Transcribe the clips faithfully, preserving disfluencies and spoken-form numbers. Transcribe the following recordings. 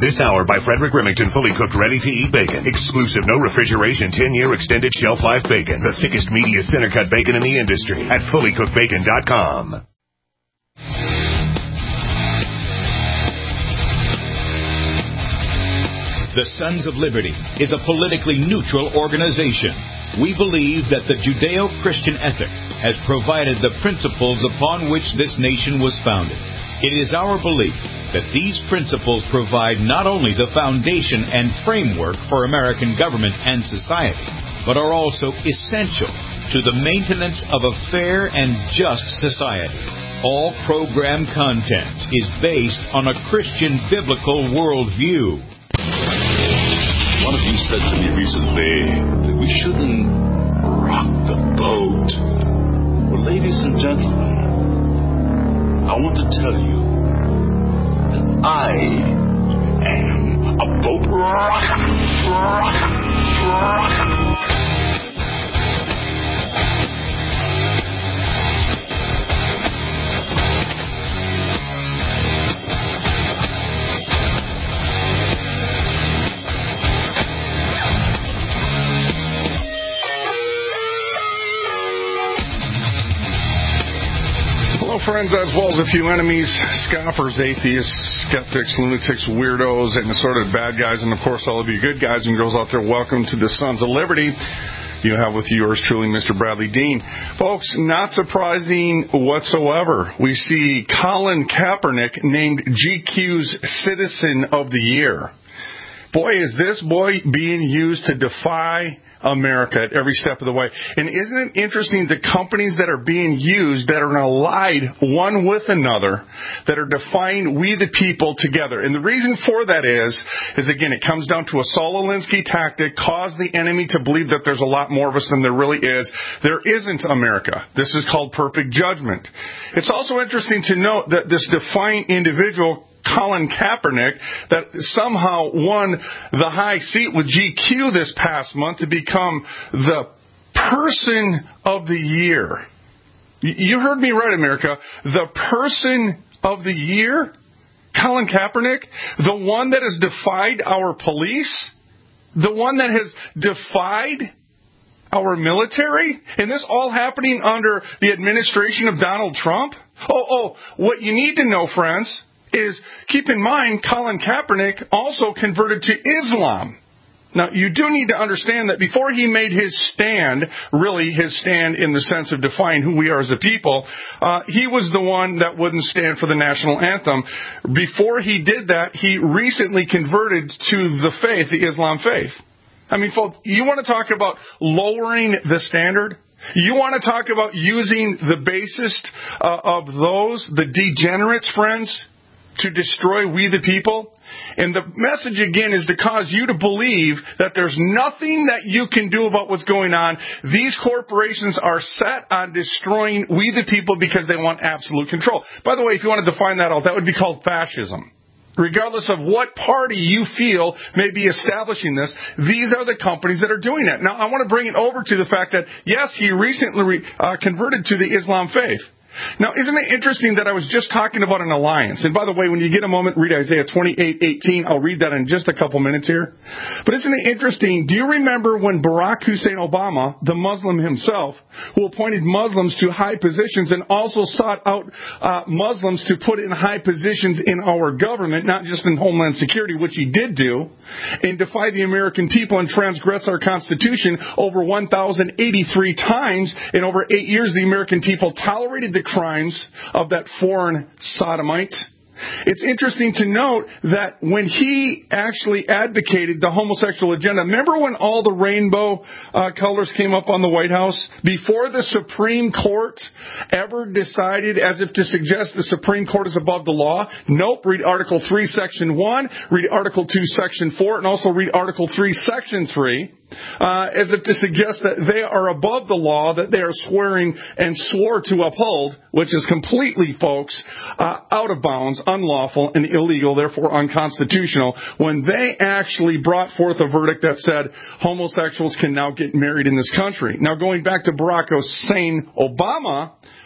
This hour by Frederick Remington, fully cooked, ready-to-eat bacon. Exclusive, no refrigeration, ten-year extended shelf life bacon. The thickest, meatiest, center-cut bacon in the industry at fully cooked bacon dot com. The Sons of Liberty is a politically neutral organization. We believe that the Judeo-Christian ethic has provided the principles upon which this nation was founded. It is our belief that these principles provide not only the foundation and framework for American government and society, but are also essential to the maintenance of a fair and just society. All program content is based on a Christian biblical worldview. One of you said to me recently that we shouldn't rock the boat. Well, ladies and gentlemen, I want to tell you that I am a boat rocker. Rocker. Rocker. Friends, as well as a few enemies, scoffers, atheists, skeptics, lunatics, weirdos, and assorted bad guys, and of course all of you good guys and girls out there, welcome to the Sons of Liberty. You have with you yours truly, Mister Bradley Dean. Folks, not surprising whatsoever. We see Colin Kaepernick named G Q's Citizen of the Year. Boy, is this boy being used to defy America at every step of the way. And isn't it interesting the companies that are being used that are allied one with another that are defying we the people together? And the reason for that is, is again, it comes down to a Saul Alinsky tactic, cause the enemy to believe that there's a lot more of us than there really is. There isn't America. This is called perfect judgment. It's also interesting to note that this defiant individual, Colin Kaepernick, that somehow won the high seat with G Q this past month to become the Person of the Year. You heard me right, America. The Person of the Year? Colin Kaepernick? The one that has defied our police? The one that has defied our military? And this all happening under the administration of Donald Trump? Oh, oh, what you need to know, friends, is keep in mind Colin Kaepernick also converted to Islam. Now, you do need to understand that before he made his stand, really his stand in the sense of defying who we are as a people, uh, he was the one that wouldn't stand for the national anthem. Before he did that, he recently converted to the faith, the Islam faith. I mean, folks, you want to talk about lowering the standard? You want to talk about using the basest uh, of those, the degenerates, friends, to destroy we the people? And the message again is to cause you to believe that there's nothing that you can do about what's going on. These corporations are set on destroying we the people because they want absolute control. By the way, if you want to define that out, that would be called fascism. Regardless of what party you feel may be establishing this, these are the companies that are doing it. Now, I want to bring it over to the fact that, yes, he recently uh, converted to the Islam faith. Now, isn't it interesting that I was just talking about an alliance? And by the way, when you get a moment, read Isaiah twenty-eight eighteen. I'll read that in just a couple minutes here. But isn't it interesting? Do you remember when Barack Hussein Obama, the Muslim himself, who appointed Muslims to high positions and also sought out uh, Muslims to put in high positions in our government, not just in Homeland Security, which he did do, and defy the American people and transgress our Constitution over one thousand eighty-three times in over eight years? The American people tolerated the crimes of that foreign sodomite. It's interesting to note that when he actually advocated the homosexual agenda, remember when all the rainbow uh, colors came up on the White House? Before the Supreme Court ever decided as if to suggest the Supreme Court is above the law? Nope. Read Article three, Section one, read Article two, Section four, and also read Article three, Section three. Uh, as if to suggest that they are above the law that they are swearing and swore to uphold, which is completely, folks, uh, out of bounds, unlawful, and illegal, therefore unconstitutional, when they actually brought forth a verdict that said homosexuals can now get married in this country. Now, going back to Barack Hussein Obama,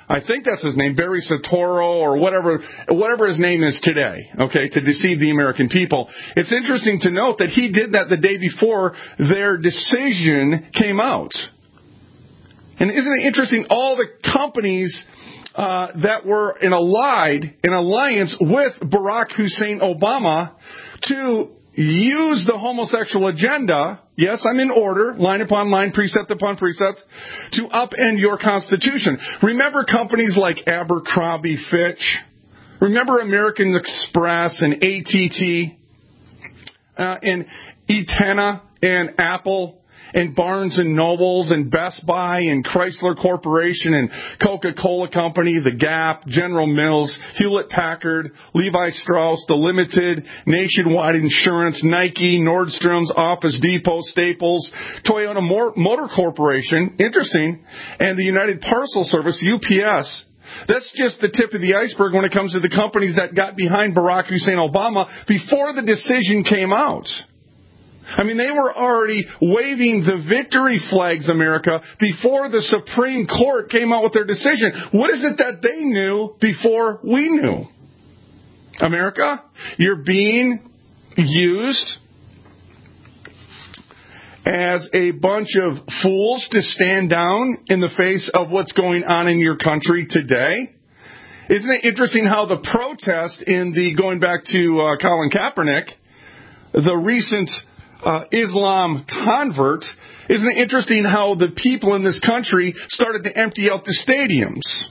I think that's his name, Barry Soetoro, or whatever, whatever his name is today, okay, to deceive the American people. It's interesting to note that he did that the day before their decision came out. And isn't it interesting, all the companies uh, that were in allied, in alliance with Barack Hussein Obama to use the homosexual agenda, yes, I'm in order, line upon line, precept upon precept, to upend your Constitution. Remember companies like Abercrombie Fitch? Remember American Express and A T T uh, and Eterna and Apple and Barnes and Nobles and Best Buy and Chrysler Corporation and Coca-Cola Company, The Gap, General Mills, Hewlett-Packard, Levi Strauss, The Limited, Nationwide Insurance, Nike, Nordstrom's, Office Depot, Staples, Toyota Motor Corporation, interesting, and the United Parcel Service, U P S. That's just the tip of the iceberg when it comes to the companies that got behind Barack Hussein Obama before the decision came out. I mean, they were already waving the victory flags, America, before the Supreme Court came out with their decision. What is it that they knew before we knew? America, you're being used as a bunch of fools to stand down in the face of what's going on in your country today. Isn't it interesting how the protest in the, going back to uh, Colin Kaepernick, the recent uh, Islam convert, isn't it interesting how the people in this country started to empty out the stadiums?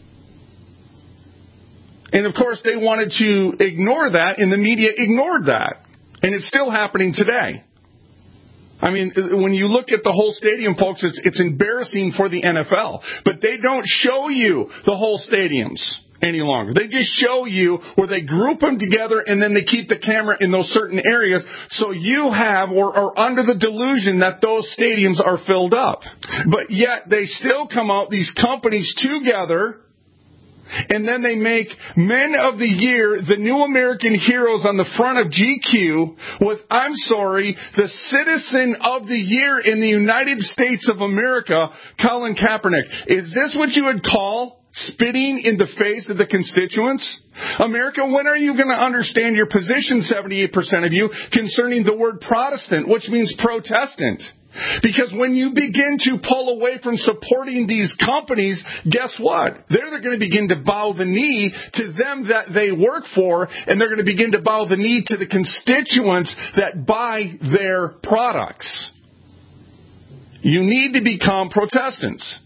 And of course they wanted to ignore that, and the media ignored that. And it's still happening today. I mean, when you look at the whole stadium, folks, it's, it's embarrassing for the N F L. But they don't show you the whole stadiums any longer. They just show you where they group them together and then they keep the camera in those certain areas so you have or are under the delusion that those stadiums are filled up. But yet they still come out, these companies together, and then they make Men of the Year, the New American Heroes on the front of G Q with, I'm sorry, the Citizen of the Year in the United States of America, Colin Kaepernick. Is this what you would call spitting in the face of the constituents? America, when are you going to understand your position, seventy-eight percent of you, concerning the word Protestant, which means Protestant? Because when you begin to pull away from supporting these companies, guess what? They're, they're going to begin to bow the knee to them that they work for, and they're going to begin to bow the knee to the constituents that buy their products. You need to become Protestants.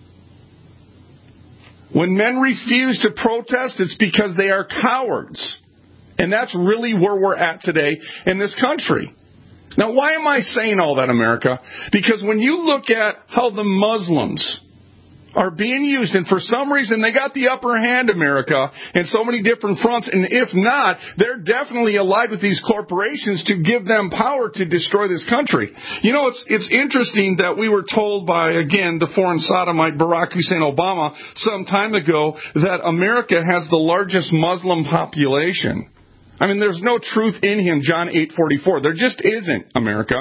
When men refuse to protest, it's because they are cowards. And that's really where we're at today in this country. Now, why am I saying all that, America? Because when you look at how the Muslims are being used, and for some reason they got the upper hand, America, in so many different fronts, and if not, they're definitely allied with these corporations to give them power to destroy this country. You know, it's it's interesting that we were told by, again, the foreign sodomite Barack Hussein Obama some time ago that America has the largest Muslim population. I mean, there's no truth in him, John eight forty-four. There just isn't, America.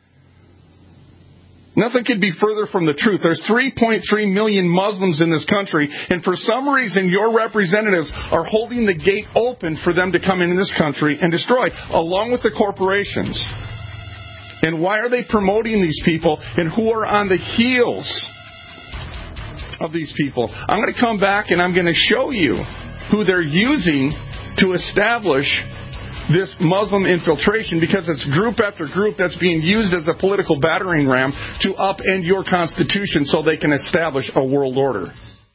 Nothing could be further from the truth. There's three point three million Muslims in this country, and for some reason your representatives are holding the gate open for them to come into this country and destroy, along with the corporations. And why are they promoting these people, and who are on the heels of these people? I'm going to come back and I'm going to show you who they're using to establish this Muslim infiltration, because it's group after group that's being used as a political battering ram to upend your Constitution so they can establish a world order.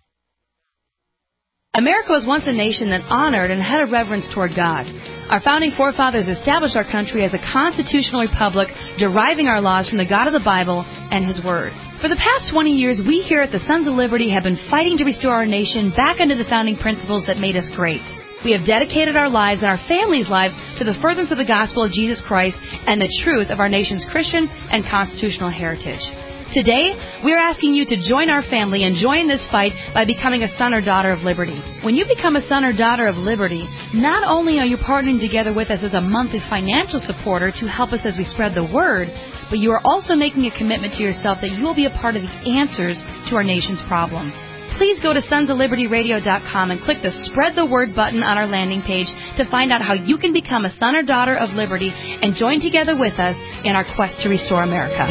America was once a nation that honored and had a reverence toward God. Our founding forefathers established our country as a constitutional republic, deriving our laws from the God of the Bible and His Word. For the past twenty years, we here at the Sons of Liberty have been fighting to restore our nation back under the founding principles that made us great. We have dedicated our lives and our families' lives to the furtherance of the gospel of Jesus Christ and the truth of our nation's Christian and constitutional heritage. Today, we are asking you to join our family and join this fight by becoming a son or daughter of liberty. When you become a son or daughter of liberty, not only are you partnering together with us as a monthly financial supporter to help us as we spread the word, but you are also making a commitment to yourself that you will be a part of the answers to our nation's problems. please go to sons of liberty radio dot com and click the Spread the Word button on our landing page to find out how you can become a son or daughter of liberty and join together with us in our quest to restore America.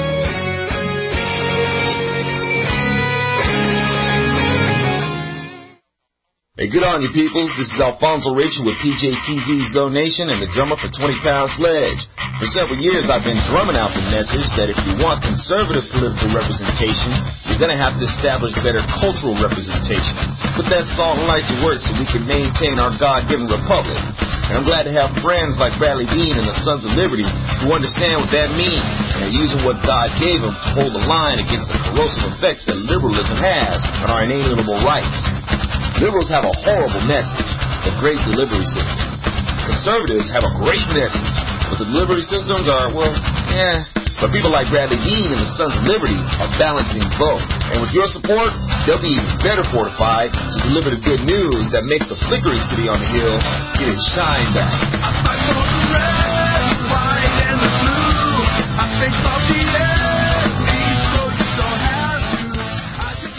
Hey, good on you, peoples. This is Alfonso Rachel with P J T V Zone Nation and the drummer for twenty pound Sledge. For several years, I've been drumming out the message that if you want conservative political representation, you're going to have to establish better cultural representation. Put that salt and light to work so we can maintain our God-given republic. And I'm glad to have friends like Bradley Dean and the Sons of Liberty who understand what that means and are using what God gave them to hold the line against the corrosive effects that liberalism has on our inalienable rights. Liberals have a horrible message, but great delivery systems. Conservatives have a great message, but the delivery systems are, well, yeah. But people like Bradley Dean and the Sons of Liberty are balancing both. And with your support, they'll be even better fortified to deliver the good news that makes the flickering city on the hill get its shine back. I fight for the red, the white, and the blue. I think of the enemy, so you don't have to. I just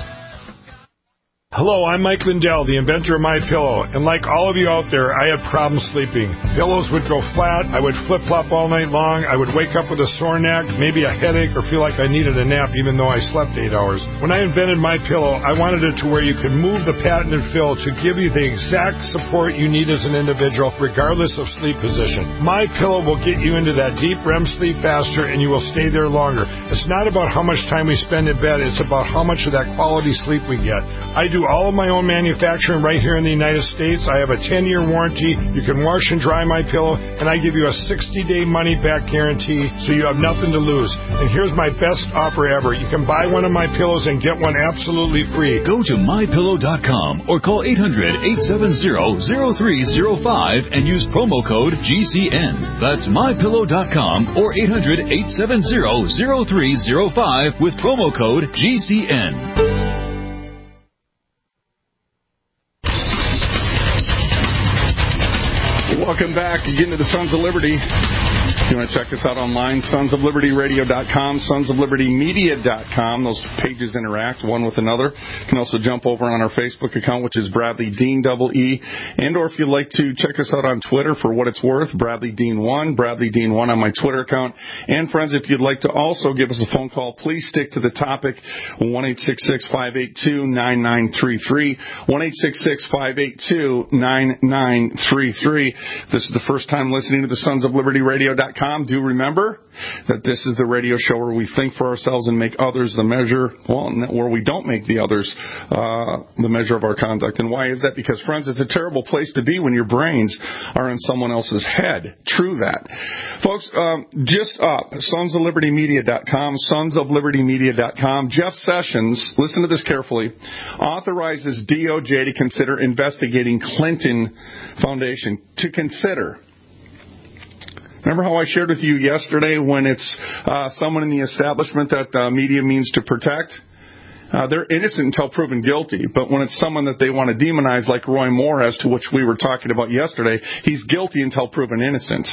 Hello, I'm Mike Lindell, the inventor of MyPillow, and like all of you out there, I had problems sleeping. Pillows would go flat, I would flip-flop all night long, I would wake up with a sore neck, maybe a headache, or feel like I needed a nap even though I slept eight hours. When I invented MyPillow, I wanted it to where you could move the patented fill to give you the exact support you need as an individual, regardless of sleep position. MyPillow will get you into that deep R E M sleep faster, and you will stay there longer. It's not about how much time we spend in bed, it's about how much of that quality sleep we get. I do all of my own manufacturing right here in the United States. I have a ten-year warranty. You can wash and dry MyPillow, and I give you a sixty-day money-back guarantee, so you have nothing to lose. And here's my best offer ever. You can buy one of my pillows and get one absolutely free. Go to my pillow dot com or call eight hundred, eight seven zero, zero three zero five and use promo code G C N. That's my pillow dot com or eight hundred, eight seven zero, zero three zero five with promo code G C N. Welcome back again to the Sons of Liberty. If you want to check us out online, sons of liberty radio dot com, sons of liberty media dot com. Those pages interact one with another. You can also jump over on our Facebook account, which is Bradley Dean double E. And or if you'd like to check us out on Twitter for what it's worth, Bradley Dean one, Bradley Dean one on my Twitter account. And friends, if you'd like to also give us a phone call, please stick to the topic, one eight six six, five eight two, nine nine three three, one eight six six, five eight two, nine nine three three. If this is the first time listening to the sons of liberty radio dot com, do remember that this is the radio show where we think for ourselves and make others the measure, well, where we don't make the others uh, the measure of our conduct. And why is that? Because, friends, it's a terrible place to be when your brains are in someone else's head. True that. Folks, um, just up, sons of liberty media dot com, sons of liberty media dot com. Jeff Sessions, listen to this carefully, authorizes D O J to consider investigating Clinton Foundation. To consider. Remember how I shared with you yesterday when it's uh, someone in the establishment that the uh, media means to protect? Uh, they're innocent until proven guilty. But when it's someone that they want to demonize, like Roy Moore, as to which we were talking about yesterday, he's guilty until proven innocent.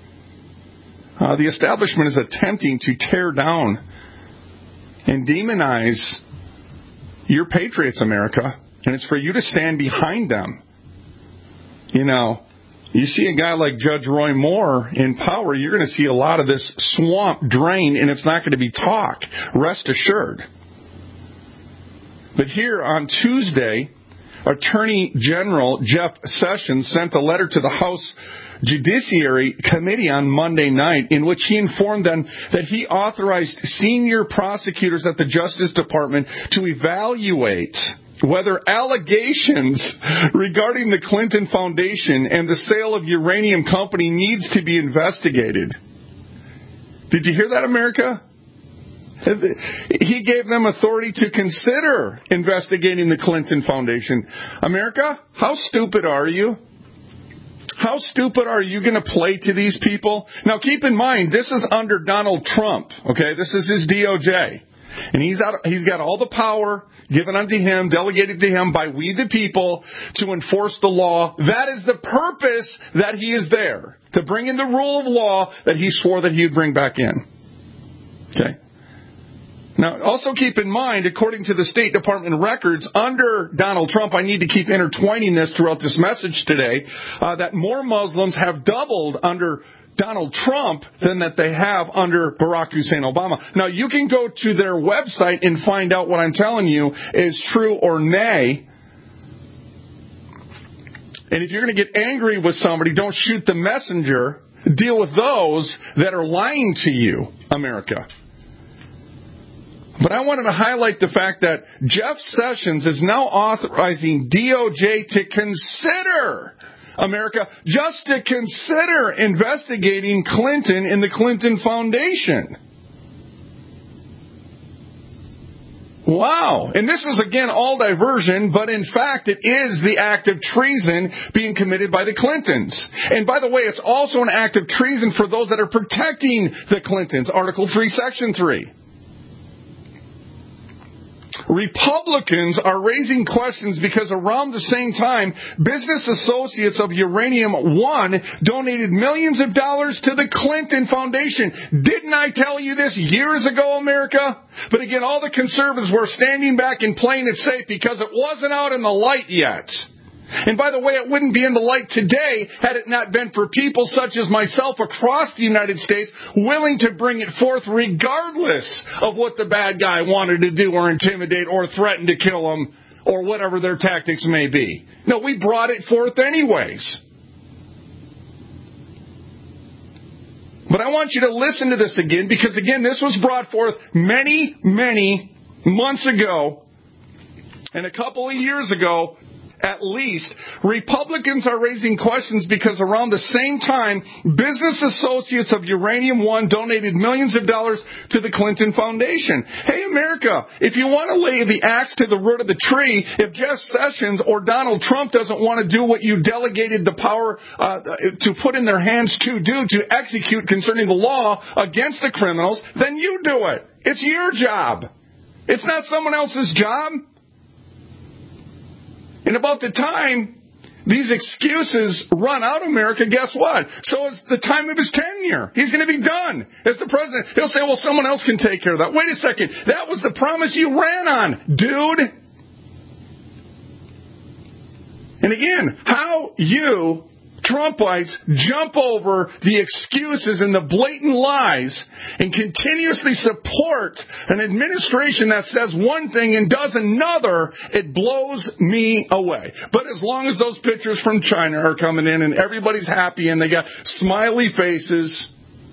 Uh, the establishment is attempting to tear down and demonize your patriots, America, and it's for you to stand behind them. You know, you see a guy like Judge Roy Moore in power, you're going to see a lot of this swamp drain, and it's not going to be talk. Rest assured. But here on Tuesday, Attorney General Jeff Sessions sent a letter to the House Judiciary Committee on Monday night in which he informed them that he authorized senior prosecutors at the Justice Department to evaluate whether allegations regarding the Clinton Foundation and the sale of uranium company needs to be investigated. Did you hear that, America? He gave them authority to consider investigating the Clinton Foundation. America, how stupid are you? How stupid are you going to play to these people? Now, keep in mind, this is under Donald Trump, okay? This is his D O J. And he's out, he's got all the power given unto him, delegated to him by we the people to enforce the law. That is the purpose that he is there, to bring in the rule of law that he swore that he would bring back in. Okay? Now, also keep in mind, according to the State Department records, under Donald Trump, I need to keep intertwining this throughout this message today, uh, that more Muslims have doubled under Donald Trump than that they have under Barack Hussein Obama. Now, you can go to their website and find out what I'm telling you is true or nay. And if you're going to get angry with somebody, don't shoot the messenger. Deal with those that are lying to you, America. But I wanted to highlight the fact that Jeff Sessions is now authorizing D O J to consider, America, just to consider investigating Clinton in the Clinton Foundation. Wow. And this is, again, all diversion, but in fact, it is the act of treason being committed by the Clintons. And by the way, it's also an act of treason for those that are protecting the Clintons. Article three, Section three. Republicans are raising questions because around the same time, business associates of Uranium One donated millions of dollars to the Clinton Foundation. Didn't I tell you this years ago, America? But again, all the conservatives were standing back and playing it safe because it wasn't out in the light yet. And by the way, it wouldn't be in the light today had it not been for people such as myself across the United States willing to bring it forth regardless of what the bad guy wanted to do or intimidate or threaten to kill him or whatever their tactics may be. No, we brought it forth anyways. But I want you to listen to this again because, again, this was brought forth many, many months ago and a couple of years ago. At least, Republicans are raising questions because around the same time, business associates of Uranium One donated millions of dollars to the Clinton Foundation. Hey, America, if you want to lay the axe to the root of the tree, if Jeff Sessions or Donald Trump doesn't want to do what you delegated the power uh, to put in their hands to do, to execute concerning the law against the criminals, then you do it. It's your job. It's not someone else's job. And about the time these excuses run out, America, guess what? So is the time of his tenure. He's going to be done as the president. He'll say, well, someone else can take care of that. Wait a second. That was the promise you ran on, dude. And again, how you Trumpites jump over the excuses and the blatant lies and continuously support an administration that says one thing and does another, it blows me away. But as long as those pictures from China are coming in and everybody's happy and they got smiley faces,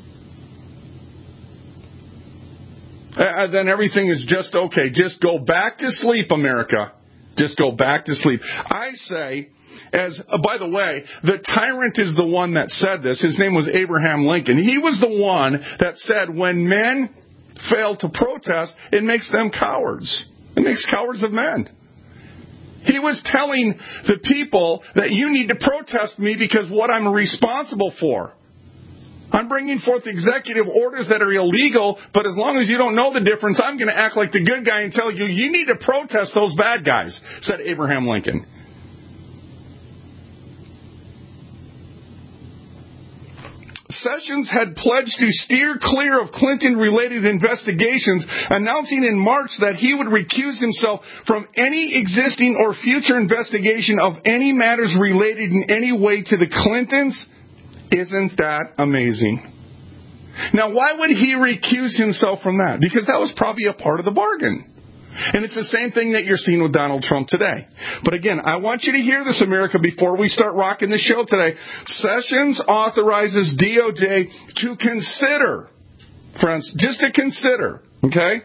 uh, then everything is just okay. Just go back to sleep, America. Just go back to sleep. I say, As, uh, by the way, the tyrant is the one that said this. His name was Abraham Lincoln. He was the one that said, when men fail to protest, it makes them cowards. It makes cowards of men. He was telling the people that you need to protest me because what I'm responsible for. I'm bringing forth executive orders that are illegal, but as long as you don't know the difference, I'm going to act like the good guy and tell you, you need to protest those bad guys, said Abraham Lincoln. Sessions had pledged to steer clear of Clinton-related investigations, announcing in March that he would recuse himself from any existing or future investigation of any matters related in any way to the Clintons. Isn't that amazing? Now, why would he recuse himself from that? Because that was probably a part of the bargain. And it's the same thing that you're seeing with Donald Trump today. But again, I want you to hear this, America, before we start rocking the show today. Sessions authorizes D O J to consider, friends, just to consider, okay,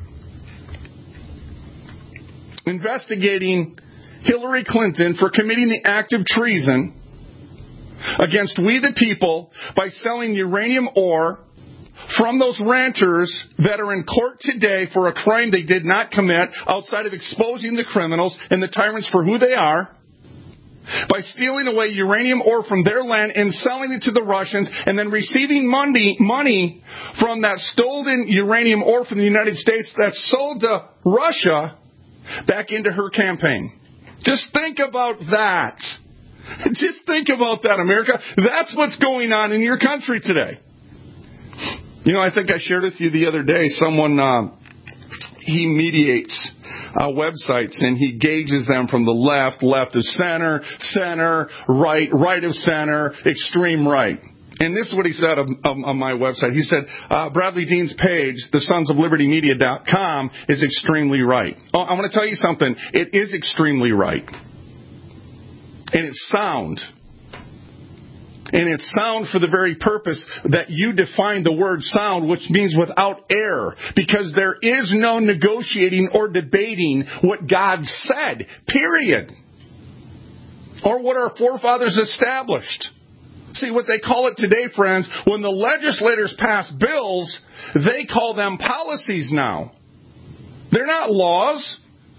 investigating Hillary Clinton for committing the act of treason against we the people by selling uranium ore from those ranchers that are in court today for a crime they did not commit outside of exposing the criminals and the tyrants for who they are, by stealing away uranium ore from their land and selling it to the Russians and then receiving money, money from that stolen uranium ore from the United States that's sold to Russia back into her campaign. Just think about that. Just think about that, America. That's what's going on in your country today. You know, I think I shared with you the other day, someone uh, he mediates uh, websites, and he gauges them from the left, left of center, center, right, right of center, extreme right. And this is what he said of, of, on my website. He said, uh, Bradley Dean's page, the sons of liberty media dot com, is extremely right. Oh, I want to tell you something. It is extremely right. And it's sound. And it's sound for the very purpose that you define the word sound, which means without error. Because there is no negotiating or debating what God said, period. Or what our forefathers established. See, what they call it today, friends, when the legislators pass bills, they call them policies now. They're not laws.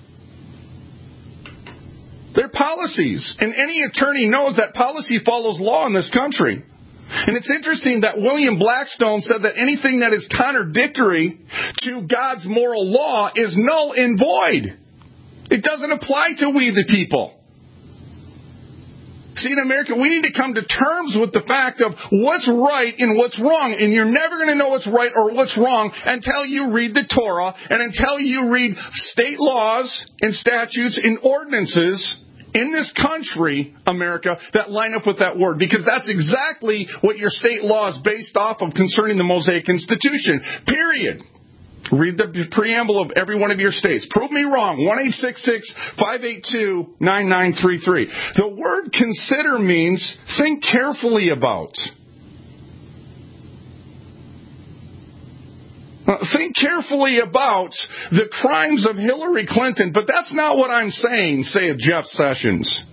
They're policies. And any attorney knows that policy follows law in this country. And it's interesting that William Blackstone said that anything that is contradictory to God's moral law is null and void. It doesn't apply to we the people. See, in America, we need to come to terms with the fact of what's right and what's wrong. And you're never going to know what's right or what's wrong until you read the Torah and until you read state laws and statutes and ordinances in this country, America, that line up with that word. Because that's exactly what your state law is based off of concerning the Mosaic Institution. Period. Read the preamble of every one of your states. Prove me wrong. one eight six six, five eight two, nine nine three three. The word consider means think carefully about. Think carefully about the crimes of Hillary Clinton. But that's not what I'm saying, saith Jeff Sessions.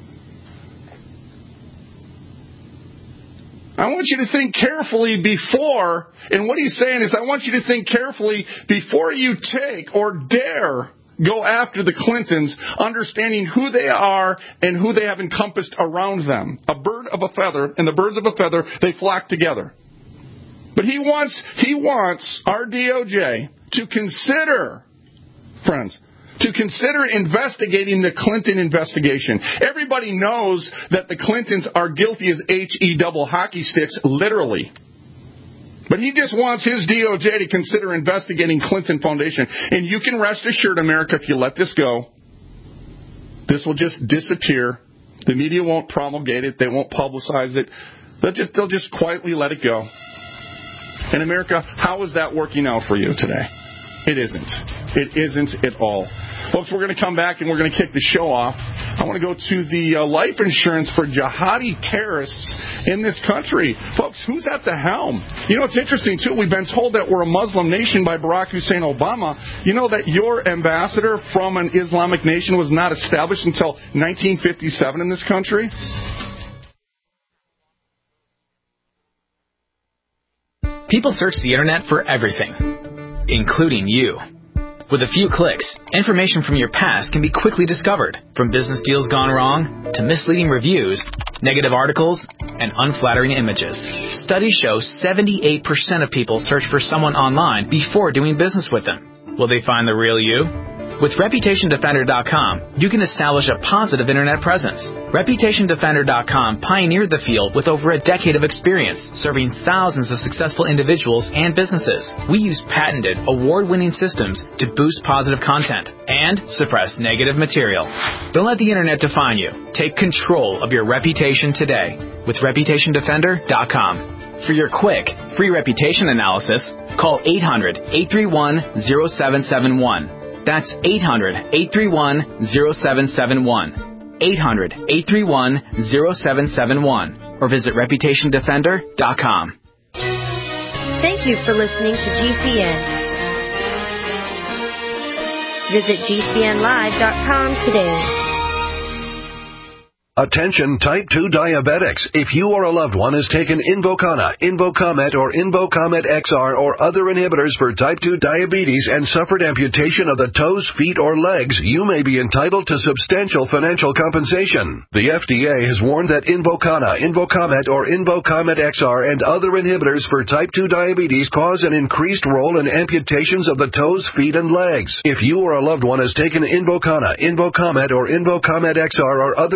I want you to think carefully before, and what he's saying is I want you to think carefully before you take or dare go after the Clintons, understanding who they are and who they have encompassed around them. A bird of a feather, and the birds of a feather, they flock together. But he wants, he wants our D O J to consider, friends, to consider investigating the Clinton investigation. Everybody knows that the Clintons are guilty as H E double hockey sticks, literally. But he just wants his D O J to consider investigating Clinton Foundation. And you can rest assured, America, if you let this go, this will just disappear. The media won't promulgate it. They won't publicize it. They'll just, they'll just quietly let it go. And America, how is that working out for you today? It isn't. It isn't at all. Folks, we're going to come back and we're going to kick the show off. I want to go to the uh, life insurance for jihadi terrorists in this country. Folks, who's at the helm? You know, it's interesting, too. We've been told that we're a Muslim nation by Barack Hussein Obama. You know that your ambassador from an Islamic nation was not established until nineteen fifty-seven in this country? People search the internet for everything, including you. With a few clicks, information from your past can be quickly discovered, from business deals gone wrong to misleading reviews, negative articles, and unflattering images. Studies show seventy-eight percent of people search for someone online before doing business with them. Will they find the real you? With Reputation Defender dot com, you can establish a positive internet presence. Reputation Defender dot com pioneered the field with over a decade of experience, serving thousands of successful individuals and businesses. We use patented, award-winning systems to boost positive content and suppress negative material. Don't let the internet define you. Take control of your reputation today with Reputation Defender dot com. For your quick, free reputation analysis, call eight hundred, eight three one, zero seven seven one. That's eight hundred, eight three one, zero seven seven one. eight hundred, eight three one, zero seven seven one. Or visit Reputation Defender dot com. Thank you for listening to G C N. Visit G C N live dot com today. Attention type two diabetics. If you or a loved one has taken Invokana, Invokamet, or Invokamet X R or other inhibitors for type two diabetes and suffered amputation of the toes, feet, or legs, you may be entitled to substantial financial compensation. The F D A has warned that Invokana, Invokamet, or Invokamet X R and other inhibitors for type two diabetes cause an increased role in amputations of the toes, feet, and legs. If you or a loved one has taken Invokana, Invokamet, or Invokamet X R or other inhibitors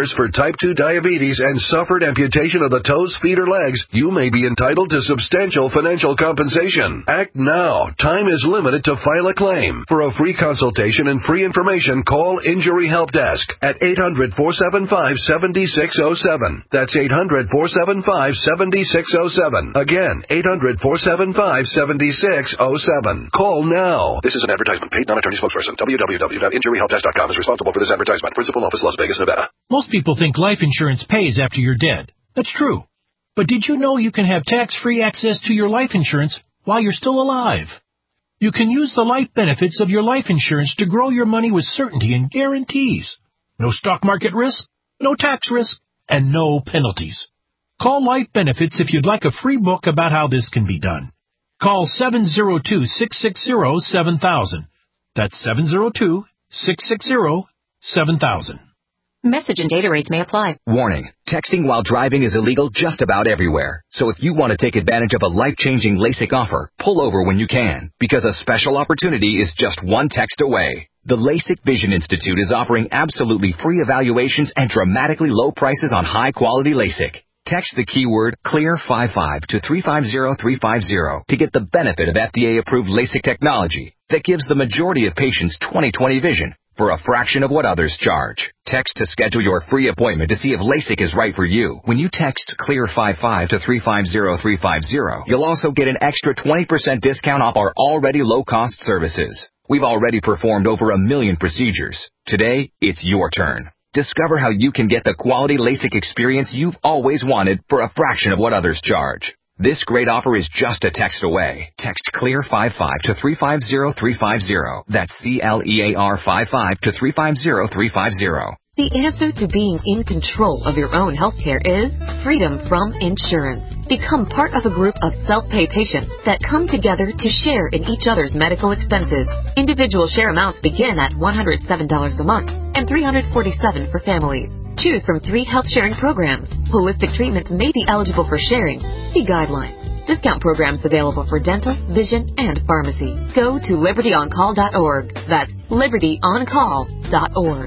inhibitors for type two diabetes and suffered amputation of the toes, feet, or legs, you may be entitled to substantial financial compensation. Act now. Time is limited to file a claim. For a free consultation and free information, call Injury Help Desk at eight hundred, four seven five, seven six zero seven. That's eight hundred, four seven five, seven six zero seven. Again, eight hundred, four seven five, seven six zero seven. Call now. This is an advertisement. Paid non-attorney spokesperson. w w w dot injury help desk dot com is responsible for this advertisement. Principal office, Las Vegas, Nevada. Most people think life insurance pays after you're dead. That's true. But did you know you can have tax-free access to your life insurance while you're still alive? You can use the life benefits of your life insurance to grow your money with certainty and guarantees. No stock market risk, no tax risk, and no penalties. Call Life Benefits if you'd like a free book about how this can be done. Call seven zero two, six six zero, seven thousand. That's seven zero two, six six zero, seven thousand. Message and data rates may apply. Warning. Texting while driving is illegal just about everywhere. So if you want to take advantage of a life-changing LASIK offer, pull over when you can, because a special opportunity is just one text away. The LASIK Vision Institute is offering absolutely free evaluations and dramatically low prices on high-quality LASIK. Text the keyword CLEAR fifty-five to three five zero three five zero to get the benefit of F D A-approved LASIK technology that gives the majority of patients twenty twenty vision for a fraction of what others charge. Text to schedule your free appointment to see if LASIK is right for you. When you text CLEAR fifty-five to three five zero three five zero, you'll also get an extra twenty percent discount off our already low-cost services. We've already performed over a million procedures. Today, it's your turn. Discover how you can get the quality LASIK experience you've always wanted for a fraction of what others charge. This great offer is just a text away. Text CLEAR fifty-five to three five zero three five zero. That's C L E A R fifty-five to three five zero three five zero. The answer to being in control of your own healthcare is freedom from insurance. Become part of a group of self-pay patients that come together to share in each other's medical expenses. Individual share amounts begin at one hundred seven dollars a month and three hundred forty-seven dollars for families. Choose from three health sharing programs. Holistic treatments may be eligible for sharing. See guidelines. Discount programs available for dental, vision, and pharmacy. Go to liberty on call dot org. That's liberty on call dot org.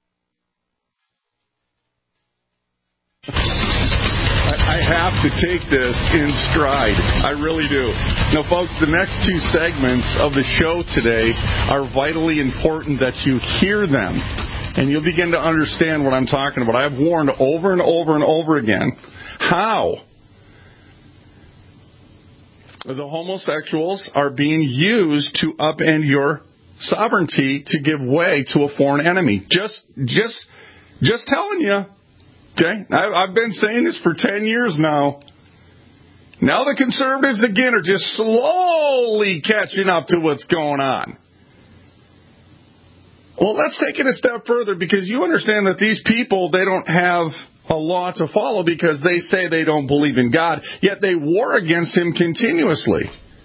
I have to take this in stride. I really do. Now, folks, the next two segments of the show today are vitally important that you hear them, and you'll begin to understand what I'm talking about. I have warned over and over and over again how the homosexuals are being used to upend your sovereignty to give way to a foreign enemy. Just, just, just telling you. Okay, I've been saying this for ten years now. Now the conservatives, again, are just slowly catching up to what's going on. Well, let's take it a step further, because you understand that these people, they don't have a law to follow because they say they don't believe in God, yet they war against Him continuously.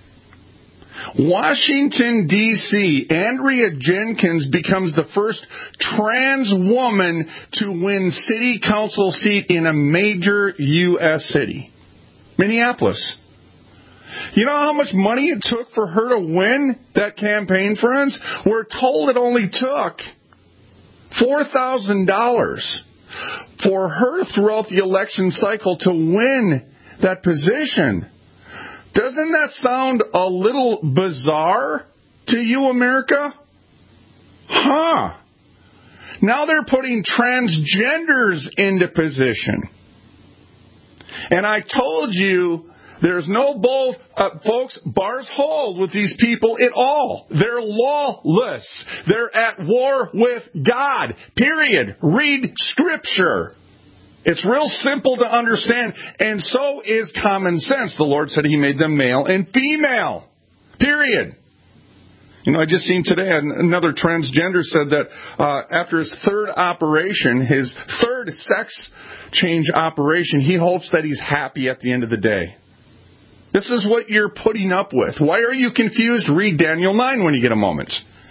Washington, D C, Andrea Jenkins becomes the first trans woman to win city council seat in a major U S city. Minneapolis. You know how much money it took for her to win that campaign, friends? We're told it only took four thousand dollars for her throughout the election cycle to win that position. Doesn't that sound a little bizarre to you, America? Huh. Now they're putting transgenders into position. And I told you there's no bold, uh, folks, bars hold with these people at all. They're lawless. They're at war with God. Period. Read Scripture. It's real simple to understand, and so is common sense. The Lord said He made them male and female. Period. You know, I just seen today another transgender said that uh, after his third operation, his third sex change operation, he hopes that he's happy at the end of the day. This is what you're putting up with. Why are you confused? Read Daniel nine when you get a moment.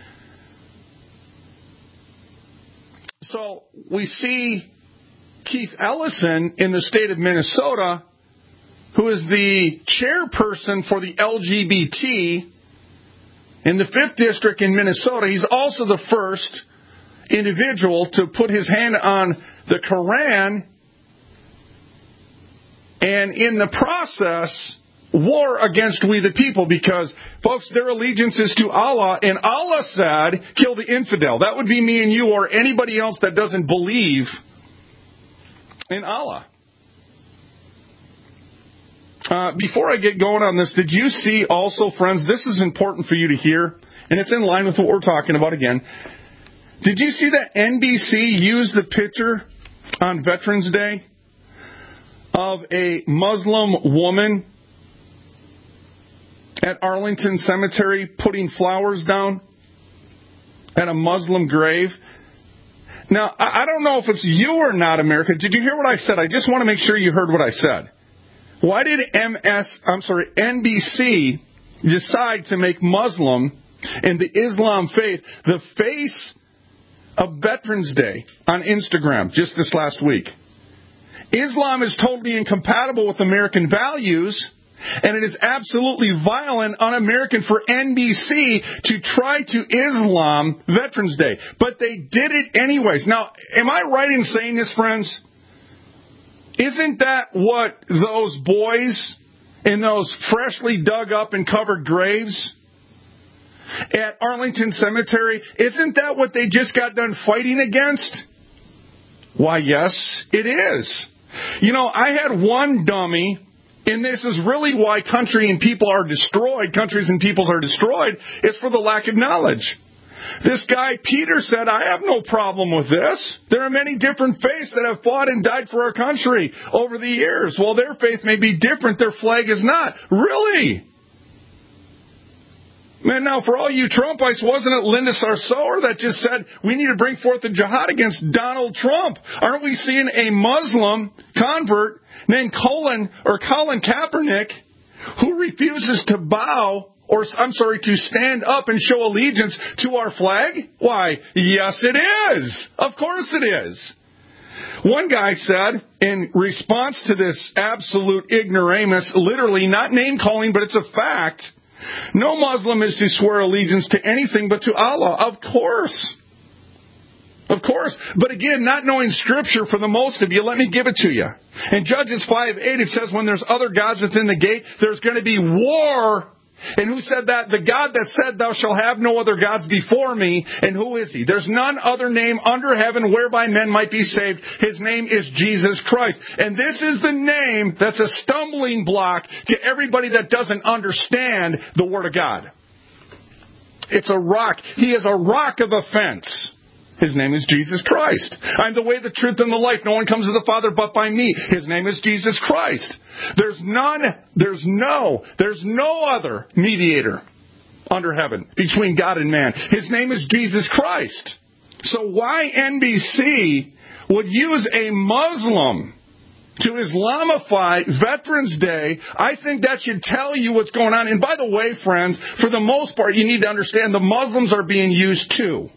So we see Keith Ellison in the state of Minnesota, who is the chairperson for the L G B T in the fifth District in Minnesota. He's also the first individual to put his hand on the Quran and in the process war against we the people, because, folks, their allegiance is to Allah, and Allah said, kill the infidel. That would be me and you or anybody else that doesn't believe in Allah. Uh, before I get going on this, did you see also, friends, this is important for you to hear, and it's in line with what we're talking about again. Did you see that N B C used the picture on Veterans Day of a Muslim woman at Arlington Cemetery putting flowers down at a Muslim grave? Now, I don't know if it's you or not, America. Did you hear what I said? I just want to make sure you heard what I said. Why did M S, I'm sorry, N B C decide to make Muslim and the Islam faith the face of Veterans Day on Instagram just this last week? Islam is totally incompatible with American values, and it is absolutely vile and un-American for N B C to try to Islam Veterans Day. But they did it anyways. Now, am I right in saying this, friends? Isn't that what those boys in those freshly dug up and covered graves at Arlington Cemetery, isn't that what they just got done fighting against? Why, yes, it is. You know, I had one dummy, and this is really why country and people are destroyed, countries and peoples are destroyed, is for the lack of knowledge. This guy, Peter, said, I have no problem with this. There are many different faiths that have fought and died for our country over the years. Well, their faith may be different, their flag is not. Really? Man, now, for all you Trumpites, wasn't it Linda Sarsour that just said we need to bring forth the jihad against Donald Trump? Aren't we seeing a Muslim convert named Colin or Colin Kaepernick who refuses to bow, or I'm sorry, to stand up and show allegiance to our flag? Why, yes, it is. Of course it is. One guy said, in response to this absolute ignoramus, literally not name-calling, but it's a fact, no Muslim is to swear allegiance to anything but to Allah. Of course. Of course. But again, not knowing Scripture for the most of you, let me give it to you. In Judges five eight, it says, when there's other gods within the gate, there's going to be war. And who said that? The God that said, thou shalt have no other gods before me. And who is he? There's none other name under heaven whereby men might be saved. His name is Jesus Christ. And this is the name that's a stumbling block to everybody that doesn't understand the Word of God. It's a rock. He is a rock of offense. His name is Jesus Christ. I'm the way, the truth, and the life. No one comes to the Father but by me. His name is Jesus Christ. There's none, there's no, there's no other mediator under heaven between God and man. His name is Jesus Christ. So why N B C would use a Muslim to Islamify Veterans Day, I think that should tell you what's going on. And by the way, friends, for the most part, you need to understand the Muslims are being used too.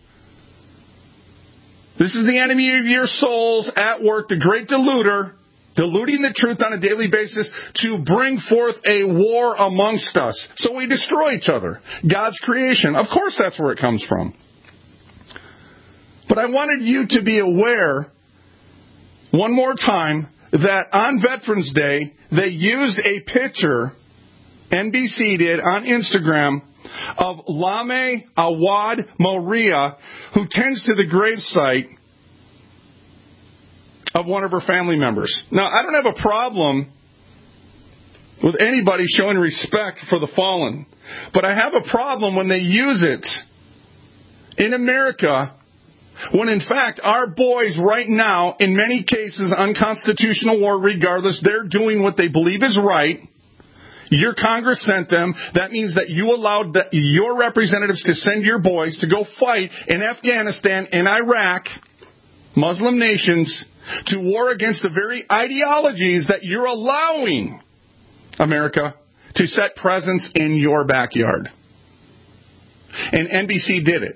This is the enemy of your souls at work, the great deluder, diluting the truth on a daily basis to bring forth a war amongst us. So we destroy each other. God's creation. Of course that's where it comes from. But I wanted you to be aware, one more time, that on Veterans Day, they used a picture, N B C did, on Instagram, of Lame Awad Moria, who tends to the gravesite of one of her family members. Now, I don't have a problem with anybody showing respect for the fallen, but I have a problem when they use it in America, when in fact our boys right now, in many cases, unconstitutional war regardless, they're doing what they believe is right. Your Congress sent them. That means that you allowed the, your representatives to send your boys to go fight in Afghanistan, in Iraq, Muslim nations, to war against the very ideologies that you're allowing, America, to set presence in your backyard. And N B C did it.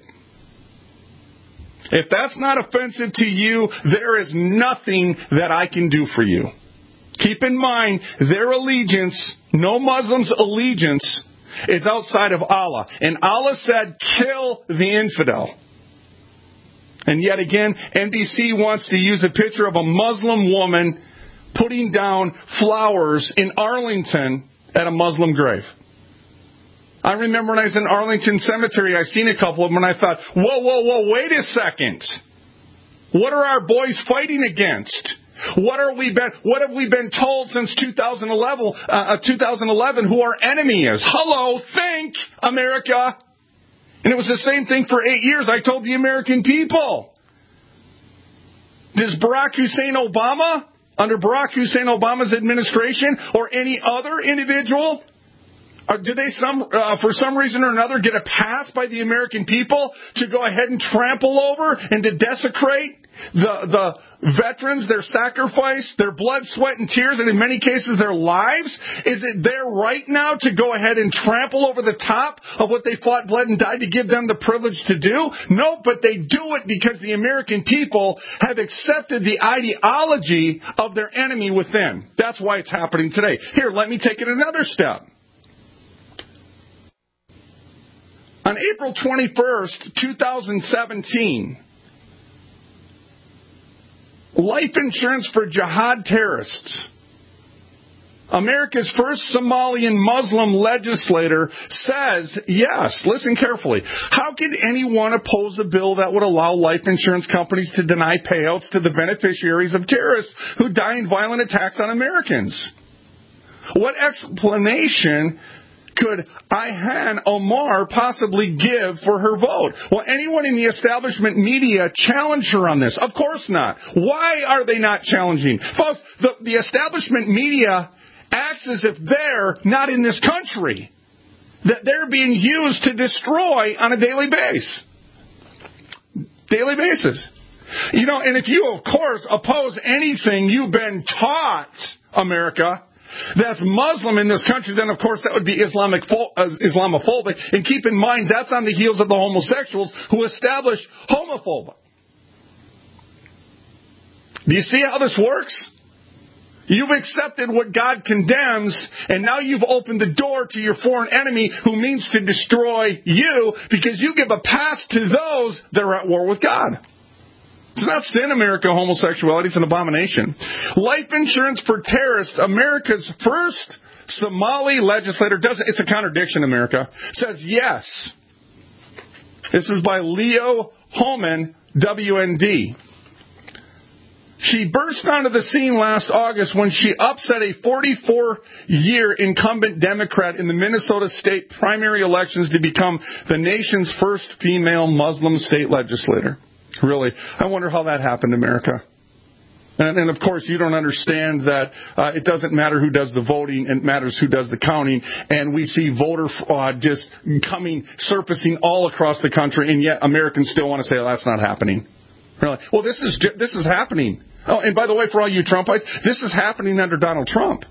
If that's not offensive to you, there is nothing that I can do for you. Keep in mind, their allegiance, no Muslim's allegiance, is outside of Allah. And Allah said, kill the infidel. And yet again, N B C wants to use a picture of a Muslim woman putting down flowers in Arlington at a Muslim grave. I remember when I was in Arlington Cemetery, I seen a couple of them, and I thought, whoa, whoa, whoa, wait a second. What are our boys fighting against? What are we been? What have we been told since two thousand eleven? Uh, two thousand eleven, who our enemy is? Hello, think, America. And it was the same thing for eight years. I told the American people. Does Barack Hussein Obama, under Barack Hussein Obama's administration, or any other individual, or do they some uh, for some reason or another get a pass by the American people to go ahead and trample over and to desecrate the the veterans, their sacrifice, their blood, sweat, and tears, and in many cases their lives? Is it their right now to go ahead and trample over the top of what they fought, bled, and died to give them the privilege to do? No, but they do it because the American people have accepted the ideology of their enemy within. That's why it's happening today. Here, let me take it another step. On April twenty-first, twenty seventeen, life insurance for jihad terrorists. America's first Somalian Muslim legislator says, yes, listen carefully, how could anyone oppose a bill that would allow life insurance companies to deny payouts to the beneficiaries of terrorists who die in violent attacks on Americans? What explanation could Ilhan Omar possibly give for her vote? Will anyone in the establishment media challenge her on this? Of course not. Why are they not challenging? Folks, the, the establishment media acts as if they're not in this country, that they're being used to destroy on a daily basis. Daily basis. You know, and if you, of course, oppose anything you've been taught, America, that's Muslim in this country, then of course that would be Islamic Islamophobic. And keep in mind, that's on the heels of the homosexuals who established homophobia. Do you see how this works? You've accepted what God condemns, and now you've opened the door to your foreign enemy who means to destroy you because you give a pass to those that are at war with God. It's not sin, America, homosexuality. It's an abomination. Life insurance for terrorists. America's first Somali legislator does it. It's a contradiction, America. Says yes. This is by Leo Homan, W N D. She burst onto the scene last August when she upset a forty-four-year incumbent Democrat in the Minnesota state primary elections to become the nation's first female Muslim state legislator. Really, I wonder how that happened, America. And, and of course, you don't understand that uh, it doesn't matter who does the voting, it matters who does the counting. And we see voter fraud just coming, surfacing all across the country, and yet Americans still want to say, oh, that's not happening. Really? Well, this is this is happening. Oh, and by the way, for all you Trumpites, this is happening under Donald Trump.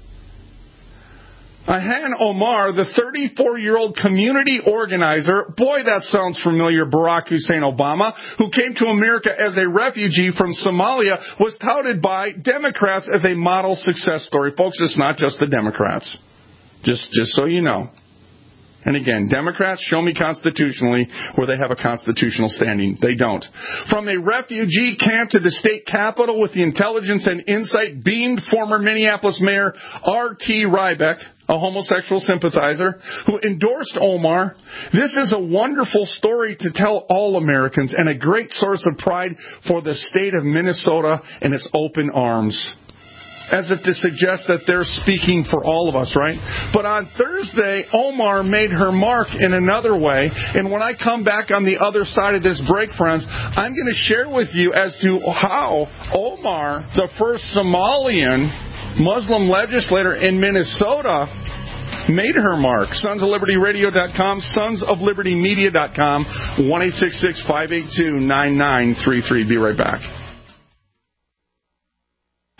Ilhan Omar, the thirty-four-year-old community organizer, boy, that sounds familiar, Barack Hussein Obama, who came to America as a refugee from Somalia, was touted by Democrats as a model success story. Folks, it's not just the Democrats. Just, just so you know. And again, Democrats, show me constitutionally where they have a constitutional standing. They don't. From a refugee camp to the state capitol with the intelligence and insight beamed former Minneapolis Mayor R T Ryback, a homosexual sympathizer, who endorsed Omar. This is a wonderful story to tell all Americans and a great source of pride for the state of Minnesota and its open arms. As if to suggest that they're speaking for all of us, right? But on Thursday, Omar made her mark in another way. And when I come back on the other side of this break, friends, I'm going to share with you as to how Omar, the first Somalian Muslim legislator in Minnesota, made her mark. sons of liberty radio dot com, sons of liberty media dot com, one eight six six, five eight two, nine nine three three. Be right back.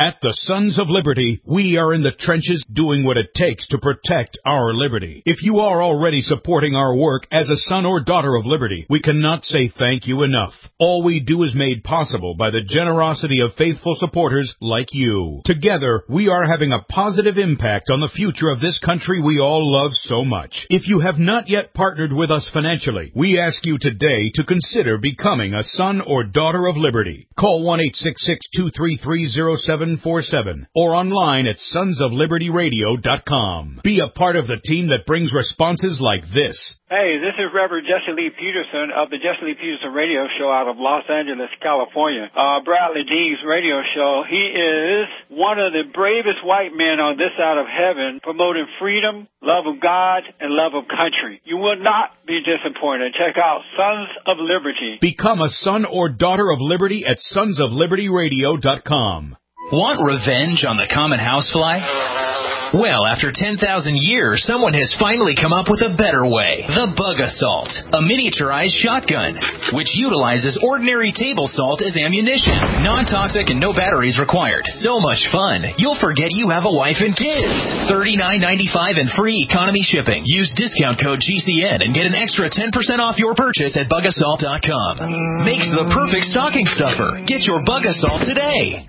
At the Sons of Liberty, we are in the trenches doing what it takes to protect our liberty. If you are already supporting our work as a son or daughter of liberty, we cannot say thank you enough. All we do is made possible by the generosity of faithful supporters like you. Together, we are having a positive impact on the future of this country we all love so much. If you have not yet partnered with us financially, we ask you today to consider becoming a son or daughter of liberty. Call one eight six six, two three three, zero seven four seven or online at sons of liberty radio dot com. Be a part of the team that brings responses like this. Hey, this is Reverend Jesse Lee Peterson of the Jesse Lee Peterson radio show out of Los Angeles, California. Uh, Bradley Dean's radio show. He is one of the bravest white men on this side of heaven, promoting freedom, love of God, and love of country. You will not be disappointed. Check out Sons of Liberty. Become a son or daughter of liberty at sons of liberty radio dot com. Want revenge on the common housefly? Well, after ten thousand years, someone has finally come up with a better way. The Bug Assault, a miniaturized shotgun, which utilizes ordinary table salt as ammunition. Non-toxic and no batteries required. So much fun, you'll forget you have a wife and kids. thirty-nine ninety-five and free economy shipping. Use discount code G C N and get an extra ten percent off your purchase at bug assault dot com. Makes the perfect stocking stuffer. Get your Bug Assault today.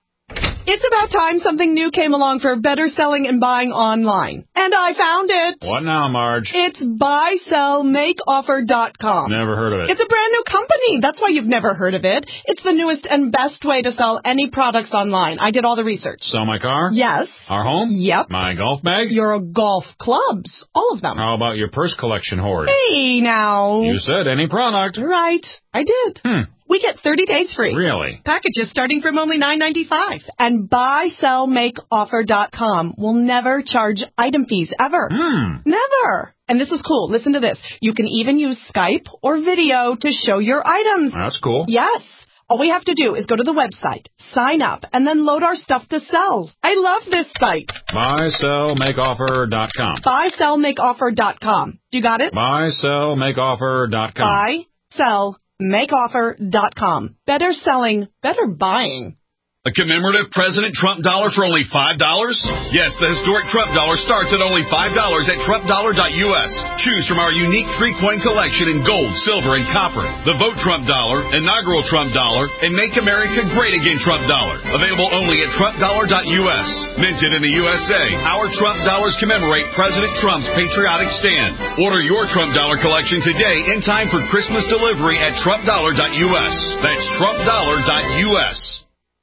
It's about time something new came along for better selling and buying online. And I found it. What now, Marge? It's buy sell make offer dot com. Never heard of it. It's a brand new company. That's why you've never heard of it. It's the newest and best way to sell any products online. I did all the research. Sell my car? Yes. Our home? Yep. My golf bag? Your golf clubs. All of them. How about your purse collection hoard? Hey, now. You said any product. Right. I did. Hmm. We get thirty days free. Really? Packages starting from only nine ninety-five. And buy sell make offer dot com will never charge item fees ever. Hmm. Never. And this is cool. Listen to this. You can even use Skype or video to show your items. That's cool. Yes. All we have to do is go to the website, sign up, and then load our stuff to sell. I love this site. buy sell make offer dot com. buy sell make offer dot com. You got it? buy sell make offer dot com. buy sell make offer dot com. Better selling, better buying. A commemorative President Trump dollar for only five dollars? Yes, the historic Trump dollar starts at only five dollars at trump dollar dot U S. Choose from our unique three-coin collection in gold, silver, and copper. The Vote Trump dollar, inaugural Trump dollar, and Make America Great Again Trump dollar. Available only at trump dollar dot U S. Minted in the U S A, our Trump dollars commemorate President Trump's patriotic stand. Order your Trump dollar collection today in time for Christmas delivery at trump dollar dot U S. That's trump dollar dot U S.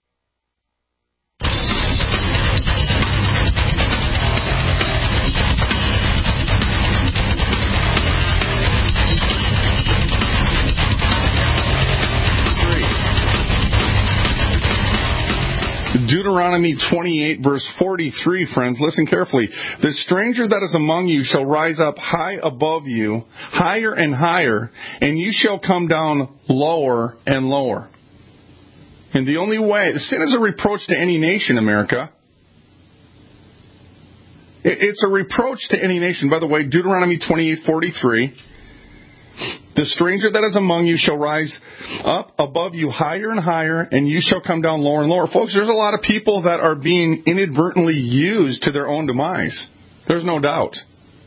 Deuteronomy twenty-eight, verse forty-three, friends, listen carefully. The stranger that is among you shall rise up high above you, higher and higher, and you shall come down lower and lower. And the only way, sin is a reproach to any nation, America. It's a reproach to any nation. By the way, Deuteronomy twenty-eight forty-three. The stranger that is among you shall rise up above you higher and higher, and you shall come down lower and lower. Folks, there's a lot of people that are being inadvertently used to their own demise. There's no doubt.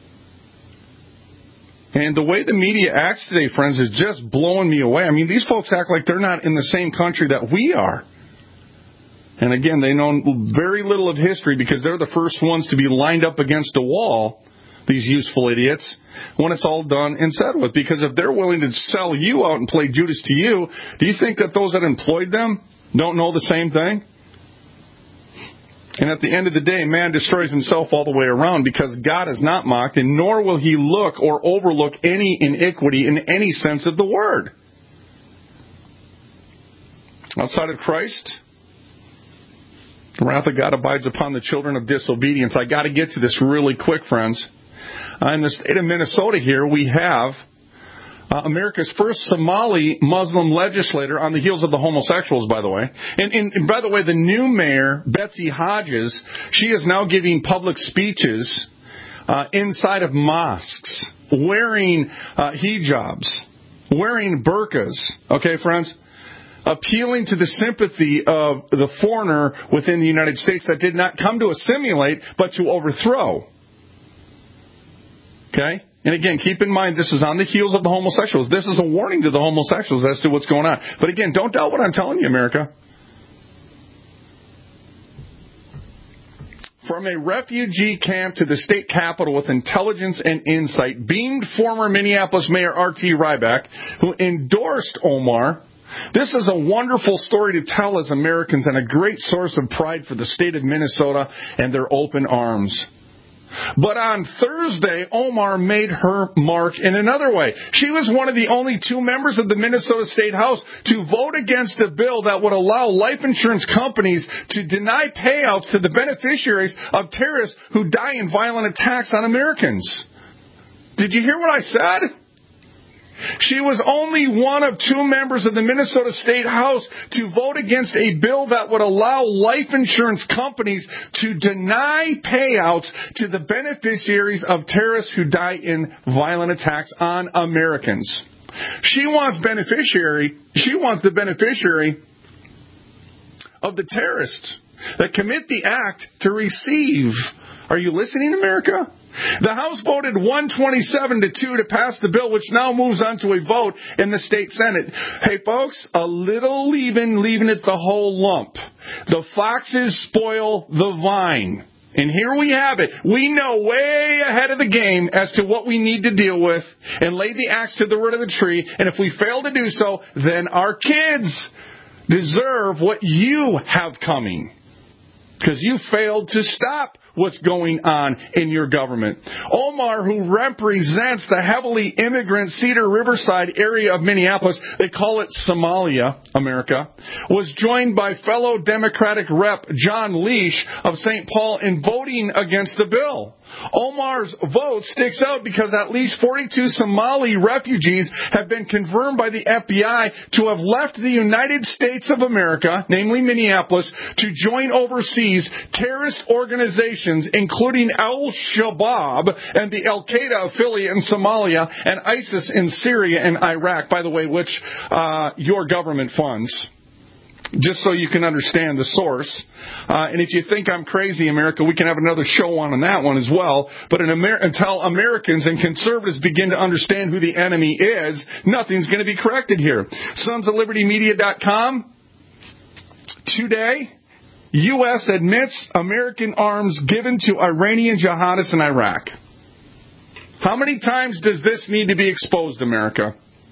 And the way the media acts today, friends, is just blowing me away. I mean, these folks act like they're not in the same country that we are. And again, they know very little of history because they're the first ones to be lined up against a wall, these useful idiots, when it's all done and said with. Because if they're willing to sell you out and play Judas to you, do you think that those that employed them don't know the same thing? And at the end of the day, man destroys himself all the way around because God is not mocked, and nor will he look or overlook any iniquity in any sense of the word. Outside of Christ, the wrath of God abides upon the children of disobedience. I got to get to this really quick, friends. Uh, in the state of Minnesota here, we have uh, America's first Somali Muslim legislator on the heels of the homosexuals, by the way. And, and, and by the way, the new mayor, Betsy Hodges, she is now giving public speeches uh, inside of mosques, wearing uh, hijabs, wearing burqas. Okay, friends? appealing to the sympathy of the foreigner within the United States that did not come to assimilate, but to overthrow. Okay? And again, keep in mind, this is on the heels of the homosexuals. This is a warning to the homosexuals as to what's going on. But again, don't doubt what I'm telling you, America. From a refugee camp to the state capitol with intelligence and insight, beamed former Minneapolis Mayor R T Rybak, who endorsed Omar. This is a wonderful story to tell as Americans and a great source of pride for the state of Minnesota and their open arms. But on Thursday, Omar made her mark in another way. She was one of the only two members of the Minnesota State House to vote against a bill that would allow life insurance companies to deny payouts to the beneficiaries of terrorists who die in violent attacks on Americans. Did you hear what I said? She was only one of two members of the Minnesota State House to vote against a bill that would allow life insurance companies to deny payouts to the beneficiaries of terrorists who die in violent attacks on Americans. She wants beneficiary, she wants the beneficiary of the terrorists that commit the act to receive. Are you listening, America? The House voted one twenty-seven to two to pass the bill, which now moves on to a vote in the state Senate. Hey, folks, a little leaving, leaving it the whole lump. The foxes spoil the vine. And here we have it. We know way ahead of the game as to what we need to deal with and lay the axe to the root of the tree. And if we fail to do so, then our kids deserve what you have coming. Because you failed to stop what's going on in your government. Omar, who represents the heavily immigrant Cedar Riverside area of Minneapolis, they call it Somalia, America, was joined by fellow Democratic Rep John Leach of Saint Paul in voting against the bill. Omar's vote sticks out because at least forty-two Somali refugees have been confirmed by the F B I to have left the United States of America, namely Minneapolis, to join overseas terrorist organizations including Al-Shabaab and the Al-Qaeda affiliate in Somalia and ISIS in Syria and Iraq, by the way, which uh, your government funds. Just so you can understand the source. Uh, and if you think I'm crazy, America, we can have another show on, on that one as well. But in Amer- until Americans and conservatives begin to understand who the enemy is, nothing's going to be corrected here. Sons of Liberty Media dot com. Today, U S admits American arms given to Iranian jihadists in Iraq. How many times does this need to be exposed, America?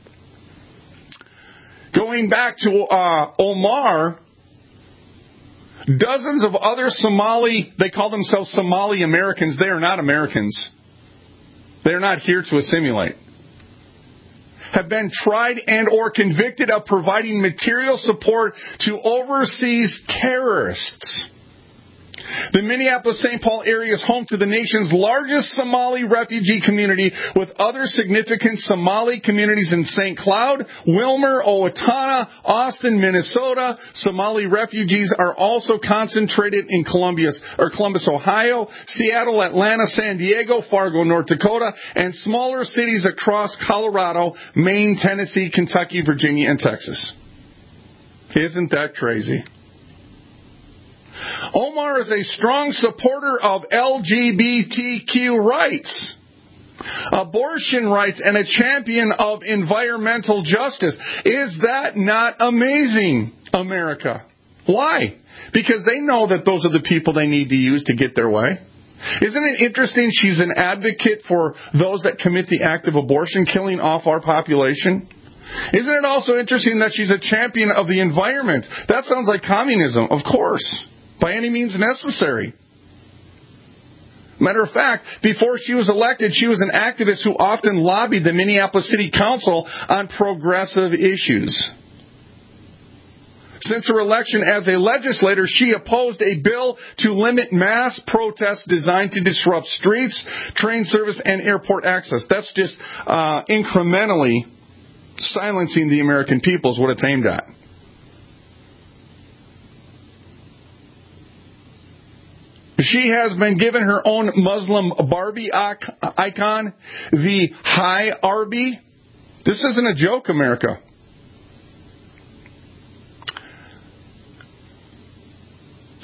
Going back to uh, Omar, dozens of other Somali, they call themselves Somali Americans. They are not Americans. They are not here to assimilate. Have been tried and or convicted of providing material support to overseas terrorists. The Minneapolis-Saint Paul area is home to the nation's largest Somali refugee community, with other significant Somali communities in Saint Cloud, Wilmer, Owatonna, Austin, Minnesota. Somali refugees are also concentrated in Columbus, or Columbus, Ohio, Seattle, Atlanta, San Diego, Fargo, North Dakota, and smaller cities across Colorado, Maine, Tennessee, Kentucky, Virginia, and Texas. Isn't that crazy? Omar is a strong supporter of L G B T Q rights, abortion rights, and a champion of environmental justice. Is that not amazing, America? Why? Because they know that those are the people they need to use to get their way. Isn't it interesting she's an advocate for those that commit the act of abortion, killing off our population? Isn't it also interesting that she's a champion of the environment? That sounds like communism, of course. By any means necessary. Matter of fact, before she was elected, she was an activist who often lobbied the Minneapolis City Council on progressive issues. Since her election as a legislator, she opposed a bill to limit mass protests designed to disrupt streets, train service, and airport access. That's just uh, incrementally silencing the American people is what it's aimed at. She has been given her own Muslim Barbie icon, the High Arby. This isn't a joke, America.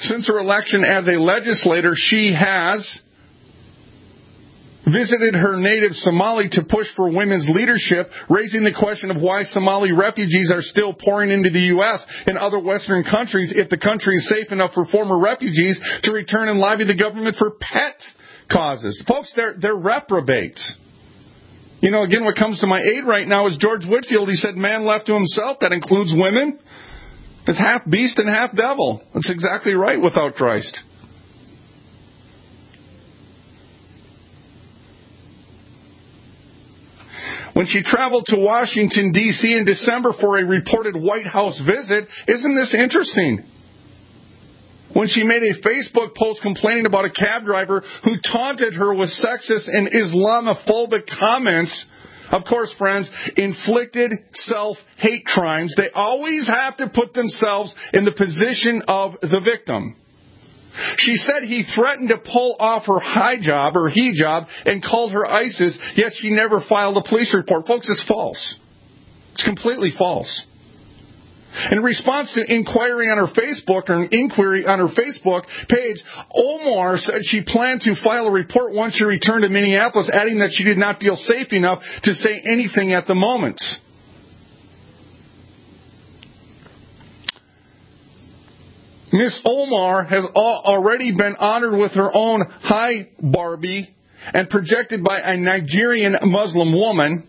Since her election as a legislator, she has visited her native Somali to push for women's leadership, raising the question of why Somali refugees are still pouring into the U S and other Western countries if the country is safe enough for former refugees to return and lobby the government for pet causes. Folks, they're, they're reprobates. You know, again, what comes to my aid right now is George Whitefield. He said, man left to himself, that includes women, is half beast and half devil. That's exactly right without Christ. When she traveled to Washington, D C in December for a reported White House visit, isn't this interesting? When she made a Facebook post complaining about a cab driver who taunted her with sexist and Islamophobic comments, of course, friends, inflicted self-hate crimes, they always have to put themselves in the position of the victim. She said he threatened to pull off her hijab or hijab and called her ISIS, yet she never filed a police report. Folks, it's false. It's completely false. In response to inquiry on her Facebook or an inquiry on her Facebook page, Omar said she planned to file a report once she returned to Minneapolis, adding that she did not feel safe enough to say anything at the moment. Miss Omar has already been honored with her own Hi Barbie and projected by a Nigerian Muslim woman.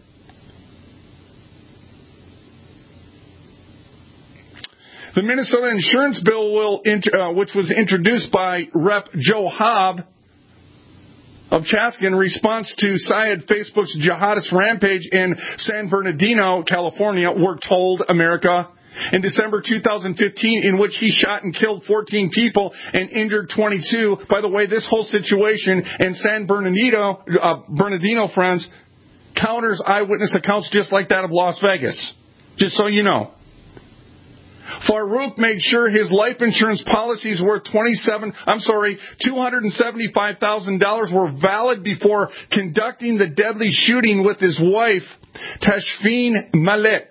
The Minnesota insurance bill, will, uh, which was introduced by Representative Joe Hobb of Chaska in response to Syed Facebook's jihadist rampage in San Bernardino, California, we're told, America, in December two thousand fifteen, in which he shot and killed fourteen people and injured twenty-two. By the way, this whole situation in San Bernardino, uh, Bernardino, friends, counters eyewitness accounts just like that of Las Vegas. Just so you know. Farouk made sure his life insurance policies worth twenty-seven, I'm sorry, two hundred seventy-five thousand dollars were valid before conducting the deadly shooting with his wife, Tashfeen Malik,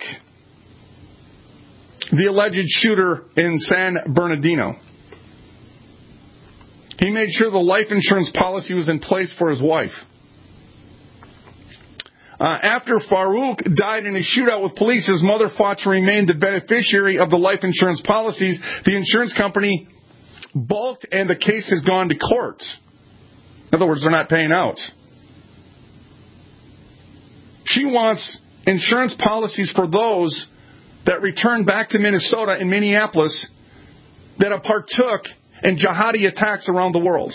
the alleged shooter in San Bernardino. He made sure the life insurance policy was in place for his wife. Uh, after Farouk died in a shootout with police, his mother fought to remain the beneficiary of the life insurance policies. The insurance company balked, and the case has gone to court. In other words, they're not paying out. She wants insurance policies for those that returned back to Minnesota and Minneapolis that have partook in jihadi attacks around the world.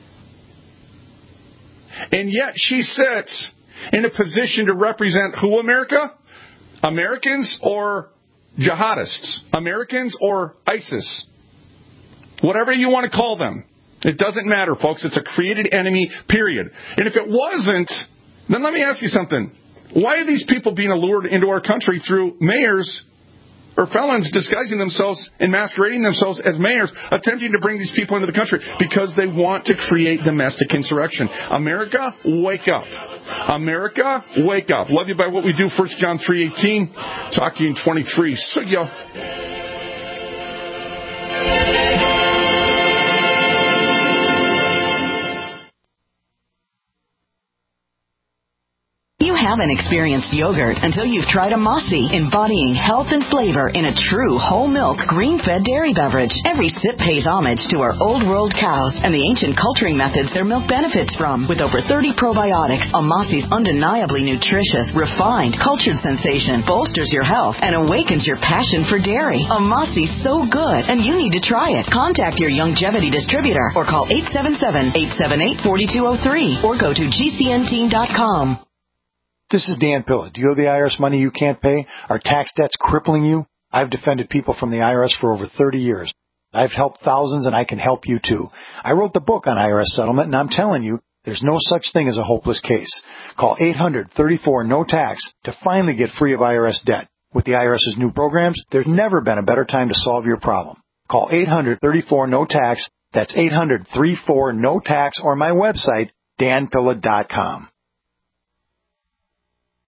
And yet she sits in a position to represent who, America? Americans or jihadists? Americans or ISIS? Whatever you want to call them. It doesn't matter, folks. It's a created enemy, period. And if it wasn't, then let me ask you something. Why are these people being allured into our country through mayors or felons disguising themselves and masquerading themselves as mayors, attempting to bring these people into the country? Because they want to create domestic insurrection. America, wake up. America, wake up. Love you by what we do. First John three eighteen. Talk to you in twenty-three. See ya. You haven't experienced yogurt until you've tried a Mossy, embodying health and flavor in a true whole milk, green-fed dairy beverage. Every sip pays homage to our old world cows and the ancient culturing methods their milk benefits from. With over thirty probiotics, a Mossy's undeniably nutritious, refined, cultured sensation bolsters your health and awakens your passion for dairy. A Mossy's so good, and you need to try it. Contact your Youngevity distributor or call eight seven seven, eight seven eight, four two zero three or go to G C N team dot com. This is Dan Pilla. Do you owe the I R S money you can't pay? Are tax debts crippling you? I've defended people from the I R S for over thirty years. I've helped thousands, and I can help you too. I wrote the book on I R S settlement, and I'm telling you, there's no such thing as a hopeless case. Call eight hundred, thirty-four, no tax to finally get free of I R S debt. With the IRS's new programs, there's never been a better time to solve your problem. Call eight hundred, thirty-four, no tax. That's eight hundred, thirty-four, no tax, or my website, dan pilla dot com.